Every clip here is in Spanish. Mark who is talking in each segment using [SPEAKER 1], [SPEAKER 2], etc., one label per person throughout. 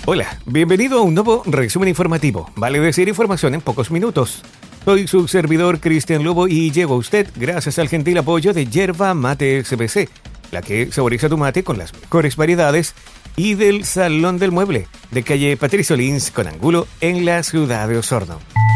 [SPEAKER 1] Hola, bienvenido a un nuevo resumen informativo. Vale decir información en pocos minutos. Soy su servidor Cristian Lobo y llego a usted gracias al gentil apoyo de Yerba Mate XBC, la que saboriza tu mate con las mejores variedades, y del Salón del Mueble, de calle Patricio Lins con Angulo en la ciudad de Osorno.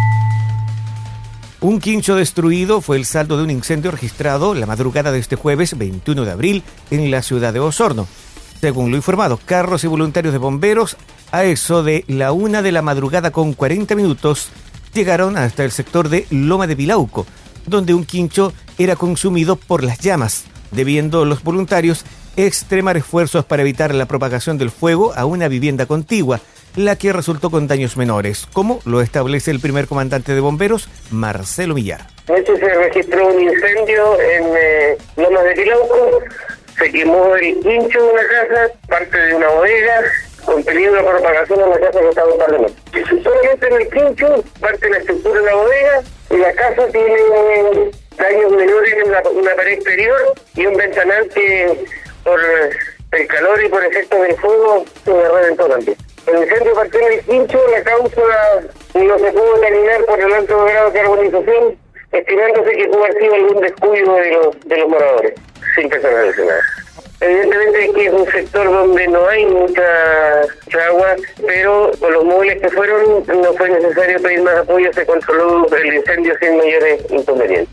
[SPEAKER 1] Un quincho destruido fue el saldo de un incendio registrado la madrugada de este jueves 21 de abril en la ciudad de Osorno. Según lo informado, carros y voluntarios de bomberos, a eso de la 1 de la madrugada con 40 minutos, llegaron hasta el sector de Loma de Pilauco, donde un quincho era consumido por las llamas, debiendo los voluntarios extremar esfuerzos para evitar la propagación del fuego a una vivienda contigua, la que resultó con daños menores, como lo establece el primer comandante de bomberos, Marcelo Millar.
[SPEAKER 2] Anoche se registró un incendio en Lomas de Pilauco, se quemó el quincho de una casa, parte de una bodega, con peligro de propagación a la casa que estaba totalmente. Solamente en el quincho, parte de la estructura de la bodega, y la casa tiene daños menores en una pared exterior y un ventanal que por el calor y por efecto del fuego se reventó también. El incendio partió en el quincho, la causa no se pudo determinar por el alto grado de carbonización, estimándose que pudo haber sido algún descuido de los moradores, sin personas lesionadas. Evidentemente que es un sector donde no hay mucha agua, pero con los móviles que fueron no fue necesario pedir más apoyo, se controló el incendio sin mayores inconvenientes.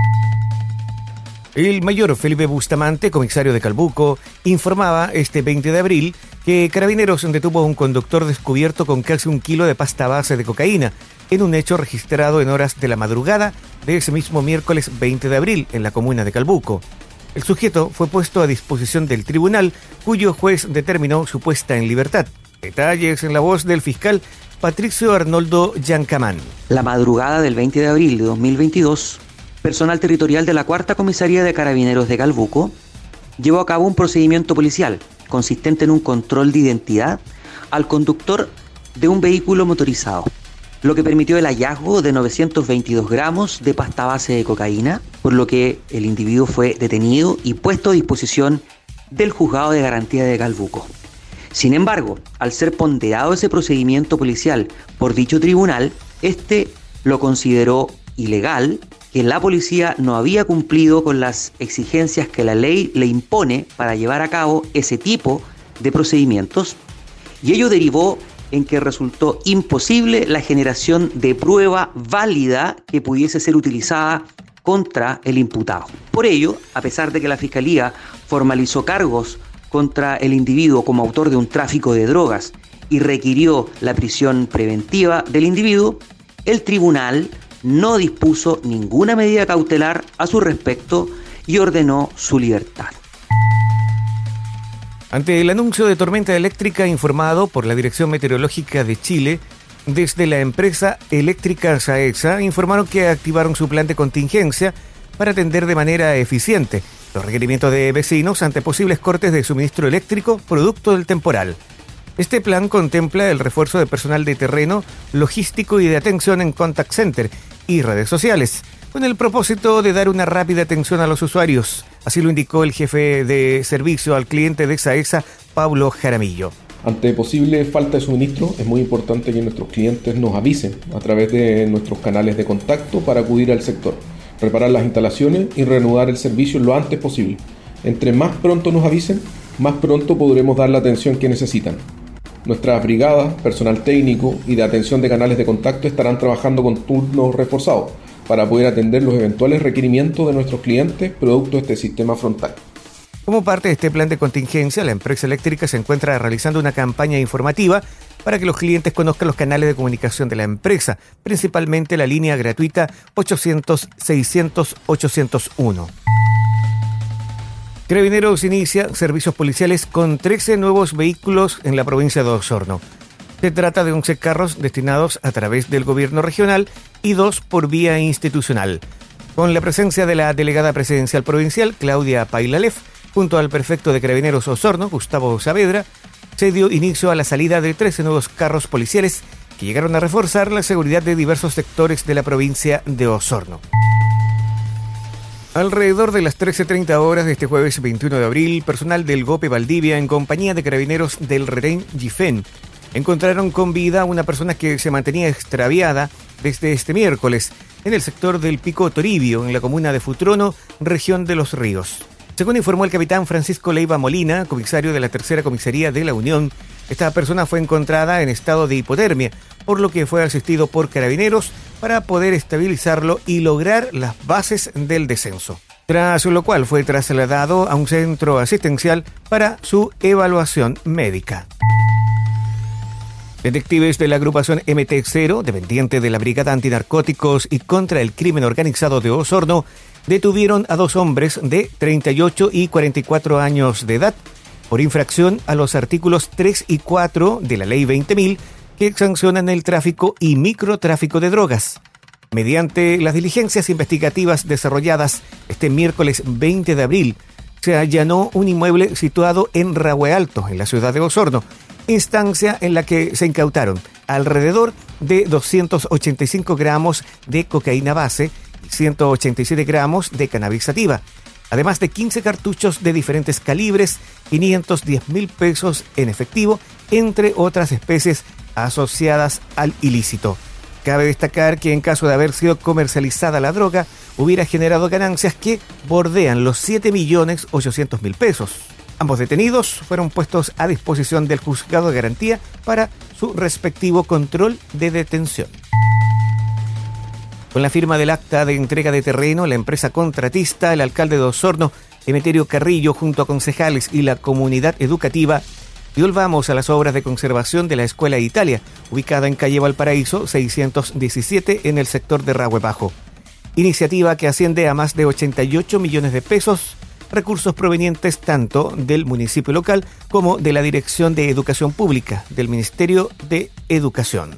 [SPEAKER 1] El mayor Felipe Bustamante, comisario de Calbuco, informaba este 20 de abril que Carabineros detuvo a un conductor descubierto con casi 1 kilo de pasta base de cocaína en un hecho registrado en horas de la madrugada de ese mismo miércoles 20 de abril en la comuna de Calbuco. El sujeto fue puesto a disposición del tribunal, cuyo juez determinó su puesta en libertad. Detalles en la voz del fiscal Patricio Arnoldo Yancamán.
[SPEAKER 3] La madrugada del 20 de abril de 2022, personal territorial de la 4ª Comisaría de Carabineros de Calbuco llevó a cabo un procedimiento policial consistente en un control de identidad al conductor de un vehículo motorizado, lo que permitió el hallazgo de 922 gramos de pasta base de cocaína, por lo que el individuo fue detenido y puesto a disposición del Juzgado de Garantía de Calbuco. Sin embargo, al ser ponderado ese procedimiento policial por dicho tribunal, este lo consideró ilegal, que la policía no había cumplido con las exigencias que la ley le impone para llevar a cabo ese tipo de procedimientos, y ello derivó en que resultó imposible la generación de prueba válida que pudiese ser utilizada contra el imputado. Por ello, a pesar de que la Fiscalía formalizó cargos contra el individuo como autor de un tráfico de drogas y requirió la prisión preventiva del individuo, el tribunal no dispuso ninguna medida cautelar a su respecto y ordenó su libertad.
[SPEAKER 1] Ante el anuncio de tormenta eléctrica informado por la Dirección Meteorológica de Chile, desde la empresa eléctrica SAESA informaron que activaron su plan de contingencia para atender de manera eficiente los requerimientos de vecinos ante posibles cortes de suministro eléctrico producto del temporal. Este plan contempla el refuerzo de personal de terreno, logístico y de atención en contact center y redes sociales, con el propósito de dar una rápida atención a los usuarios. Así lo indicó el jefe de servicio al cliente de SAESA, Pablo Jaramillo.
[SPEAKER 4] Ante posible falta de suministro, es muy importante que nuestros clientes nos avisen a través de nuestros canales de contacto para acudir al sector, reparar las instalaciones y reanudar el servicio lo antes posible. Entre más pronto nos avisen, más pronto podremos dar la atención que necesitan. Nuestras brigadas, personal técnico y de atención de canales de contacto estarán trabajando con turnos reforzados para poder atender los eventuales requerimientos de nuestros clientes producto de este sistema frontal.
[SPEAKER 1] Como parte de este plan de contingencia, la empresa eléctrica se encuentra realizando una campaña informativa para que los clientes conozcan los canales de comunicación de la empresa, principalmente la línea gratuita 800-600-801. Carabineros inicia servicios policiales con 13 nuevos vehículos en la provincia de Osorno. Se trata de 11 carros destinados a través del gobierno regional y 2 por vía institucional. Con la presencia de la delegada presidencial provincial, Claudia Pailalef, junto al prefecto de Carabineros Osorno, Gustavo Saavedra, se dio inicio a la salida de 13 nuevos carros policiales que llegaron a reforzar la seguridad de diversos sectores de la provincia de Osorno. Alrededor de las 13:30 horas de este jueves 21 de abril, personal del GOPE Valdivia, en compañía de carabineros del Retén Gifén, encontraron con vida a una persona que se mantenía extraviada desde este miércoles en el sector del Pico Toribio, en la comuna de Futrono, región de Los Ríos. Según informó el capitán Francisco Leiva Molina, comisario de la Tercera Comisaría de la Unión, esta persona fue encontrada en estado de hipotermia, por lo que fue asistido por carabineros para poder estabilizarlo y lograr las bases del descenso. Tras lo cual fue trasladado a un centro asistencial para su evaluación médica. Detectives de la agrupación MT0, dependiente de la Brigada Antinarcóticos y contra el Crimen Organizado de Osorno, detuvieron a 2 hombres de 38 y 44 años de edad por infracción a los artículos 3 y 4 de la Ley 20.000 que sancionan el tráfico y microtráfico de drogas. Mediante las diligencias investigativas desarrolladas este miércoles 20 de abril, se allanó un inmueble situado en Rahue Alto, en la ciudad de Osorno, instancia en la que se incautaron alrededor de 285 gramos de cocaína base y 187 gramos de cannabis sativa, además de 15 cartuchos de diferentes calibres, 510,000 pesos en efectivo, entre otras especies asociadas al ilícito. Cabe destacar que en caso de haber sido comercializada la droga, hubiera generado ganancias que bordean los 7.800.000 pesos. Ambos detenidos fueron puestos a disposición del juzgado de garantía para su respectivo control de detención. Con la firma del acta de entrega de terreno, la empresa contratista, el alcalde de Osorno, Emeterio Carrillo, junto a concejales y la comunidad educativa, dio el vamos a las obras de conservación de la Escuela Italia, ubicada en calle Valparaíso 617 en el sector de Rahue Bajo. Iniciativa que asciende a más de 88 millones de pesos, recursos provenientes tanto del municipio local como de la Dirección de Educación Pública del Ministerio de Educación.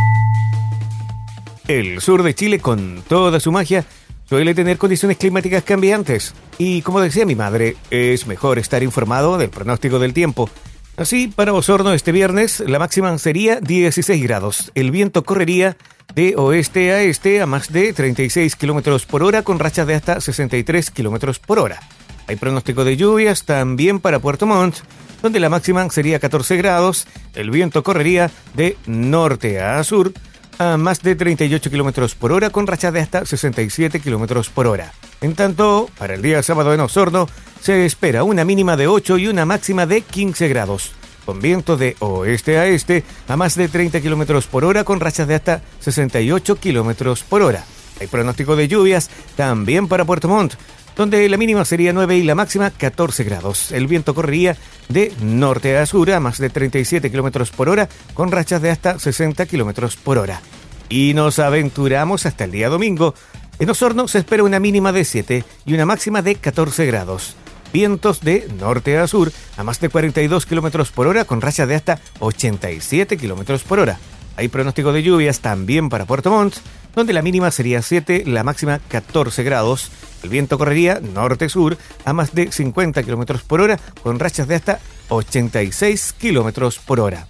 [SPEAKER 1] El sur de Chile, con toda su magia, suele tener condiciones climáticas cambiantes. Y como decía mi madre, es mejor estar informado del pronóstico del tiempo. Así, para Osorno este viernes, la máxima sería 16 grados. El viento correría de oeste a este a más de 36 kilómetros por hora, con rachas de hasta 63 kilómetros por hora. Hay pronóstico de lluvias también para Puerto Montt, donde la máxima sería 14 grados. El viento correría de norte a sur a más de 38 kilómetros por hora, con rachas de hasta 67 kilómetros por hora. En tanto, para el día sábado en Osorno, se espera una mínima de 8 y una máxima de 15 grados, con viento de oeste a este a más de 30 kilómetros por hora, con rachas de hasta 68 kilómetros por hora. Hay pronóstico de lluvias también para Puerto Montt, donde la mínima sería 9 y la máxima 14 grados. El viento correría de norte a sur a más de 37 kilómetros por hora, con rachas de hasta 60 kilómetros por hora. Y nos aventuramos hasta el día domingo. En Osorno se espera una mínima de 7 y una máxima de 14 grados. Vientos de norte a sur a más de 42 kilómetros por hora, con rachas de hasta 87 kilómetros por hora. Hay pronóstico de lluvias también para Puerto Montt, donde la mínima sería 7, la máxima 14 grados. El viento correría norte-sur a más de 50 kilómetros por hora, con rachas de hasta 86 kilómetros por hora.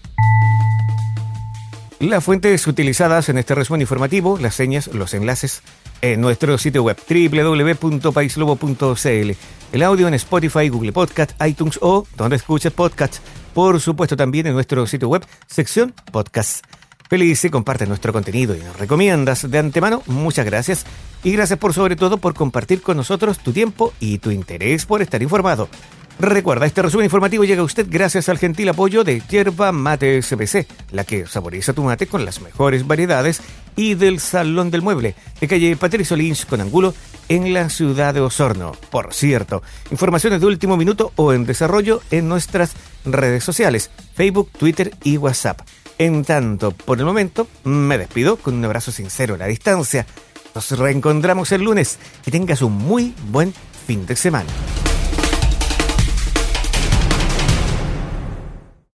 [SPEAKER 1] Las fuentes utilizadas en este resumen informativo, las señas, los enlaces, en nuestro sitio web www.paislobo.cl, el audio en Spotify, Google Podcast, iTunes o donde escuches podcast. Por supuesto también en nuestro sitio web, sección podcast. Feliz si compartes nuestro contenido y nos recomiendas de antemano, muchas gracias. Y gracias sobre todo por compartir con nosotros tu tiempo y tu interés por estar informado. Recuerda, este resumen informativo llega a usted gracias al gentil apoyo de Yerba Mate SBC, la que saboriza tu mate con las mejores variedades, y del Salón del Mueble, de calle Patricio Lynch con Angulo, en la ciudad de Osorno. Por cierto, informaciones de último minuto o en desarrollo en nuestras redes sociales, Facebook, Twitter y WhatsApp. En tanto, por el momento, me despido con un abrazo sincero a la distancia. Nos reencontramos el lunes. Que tengas un muy buen fin de semana.